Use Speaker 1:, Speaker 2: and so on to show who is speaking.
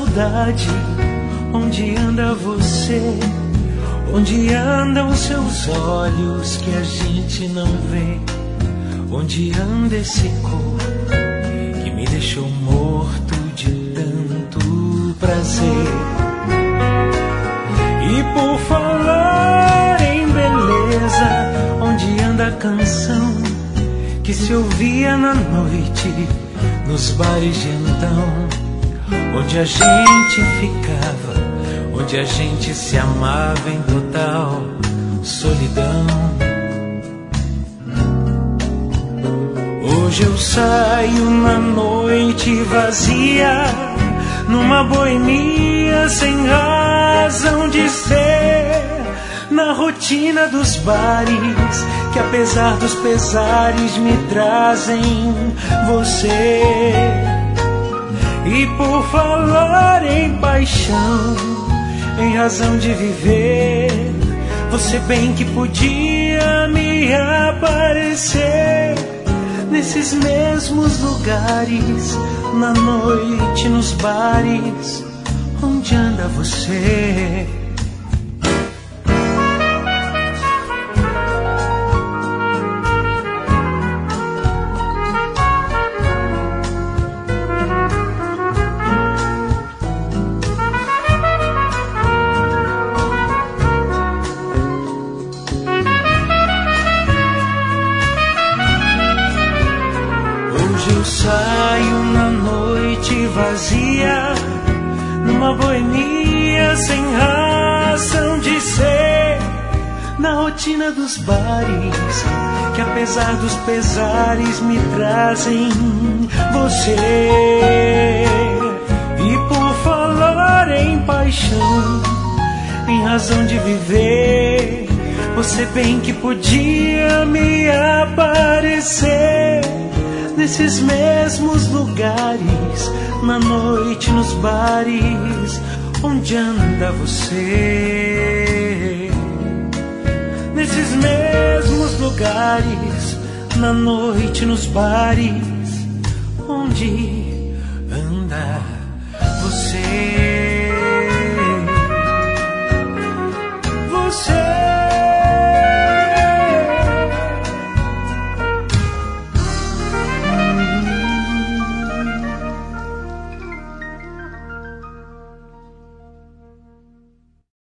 Speaker 1: saudade. Onde anda você? Onde andam os seus olhos que a gente não vê? Onde anda esse corpo que me deixou morto de tanto prazer? E por falar em beleza, onde anda a canção que se ouvia na noite nos bares de então? Onde a gente ficava, onde a gente se amava em total solidão. Hoje eu saio na noite vazia, numa boemia sem razão de ser, na rotina dos bares que apesar dos pesares me trazem você. E por falar em paixão, em razão de viver, você bem que podia me aparecer nesses mesmos lugares, na noite, nos bares. Onde anda você? Saio na noite vazia, numa boemia sem razão de ser, na rotina dos bares que apesar dos pesares me trazem você. E por falar em paixão, em razão de viver, você bem que podia me aparecer nesses mesmos lugares, na noite, nos bares. Onde anda você? Nesses mesmos lugares, na noite, nos bares. Onde anda você?